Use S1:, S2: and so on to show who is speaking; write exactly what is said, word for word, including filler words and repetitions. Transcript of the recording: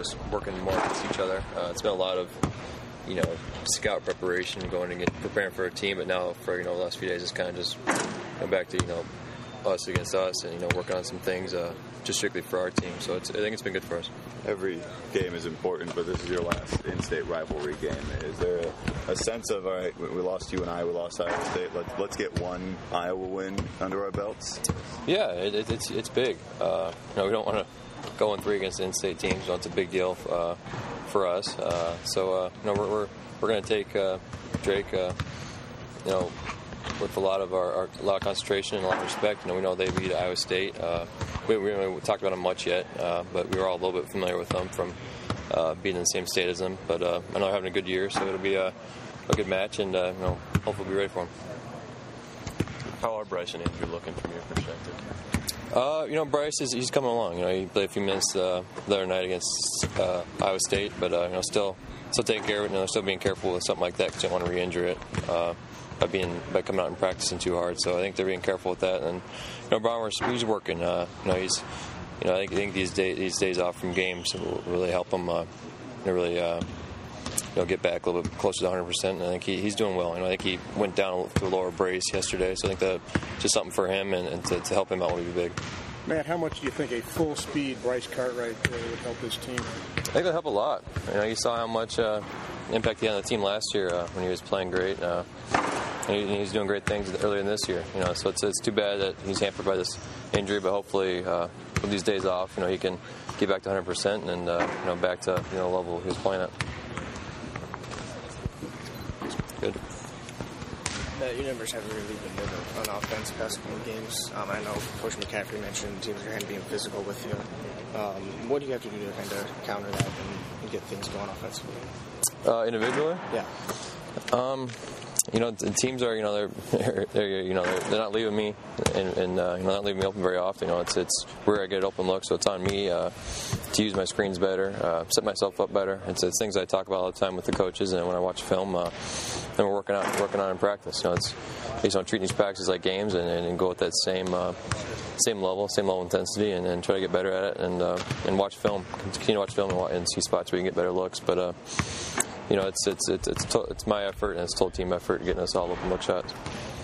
S1: just working more against each other. Uh, it's been a lot of, you know, scout preparation, going to get preparing for a team, but now for, you know, the last few days it's kind of just going back to, you know, us against us, and, you know, working on some things uh, just strictly for our team. So it's, I think it's been good for us.
S2: Every game is important, but this is your last in-state rivalry game. Is there a, a sense of, all right, we lost you and I, we lost Iowa State, Let, let's get one Iowa win under our belts?
S1: Yeah, it, it, it's it's big. Uh, you know, we don't want to go in three against in-state teams. So it's a big deal uh, for us. Uh, so uh, you know, we're we're, we're going to take uh, Drake, uh, you know, with a lot of our, our a lot of concentration and a lot of respect. You know, we know they beat Iowa State. Uh, we, we haven't talked about them much yet, uh, but we were all a little bit familiar with them from uh, being in the same state as them. But uh, I know they're having a good year, so it'll be a, a good match, and uh, you know, hopefully we'll be ready for them.
S3: How are Bryce and Andrew looking from your perspective?
S1: Uh, you know, Bryce is he's coming along. You know, he played a few minutes uh, the other night against uh, Iowa State, but uh, you know, still still taking care of it. You know, still being careful with something like that because you don't want to re-injure it. Uh, by being by coming out and practicing too hard, so I think they're being careful with that. And you know, Bronwers, he's working. Uh, you know, he's you know I think, I think these days these days off from games will really help him. Uh, to really uh, you know get back a little bit closer to one hundred percent. And I think he, he's doing well. You know, I think he went down to a lower brace yesterday, so I think that just something for him and, and to, to help him out would be big.
S4: Matt, how much do you think a full-speed Bryce Cartwright uh, would help his team?
S1: I think it'll help a lot. You know, you saw how much uh, impact he had on the team last year uh, when he was playing great. Uh, and he, he's doing great things earlier in this year. You know, so it's it's too bad that he's hampered by this injury, but hopefully uh, with these days off, you know, he can get back to one hundred percent and uh, you know back to you know level he was playing at. Good.
S5: Uh, your numbers haven't really been good on offense the past couple of games. Um, I know Coach McCaffrey mentioned teams are kind of being physical with you. Um, what do you have to do to kind of counter that and, and get things going offensively?
S1: Uh, individually?
S5: Yeah.
S1: Um, you know, the teams are, you know, they're, they're, they're you know, they're, they're not leaving me, and, and uh, you know, not leaving me open very often. You know, it's it's where I get open look, so it's on me uh, to use my screens better, uh, set myself up better. It's, it's things I talk about all the time with the coaches, and when I watch film, uh, and we're working on working on in practice. You know, it's you know, treating these practices like games, and, and go at that same uh, same level, same level of intensity, and, and try to get better at it, and uh, and watch film, continue to watch film, and, and see spots where you can get better looks, but. Uh, You know, it's it's it's it's, to, it's my effort and it's total team effort getting us all open look shots.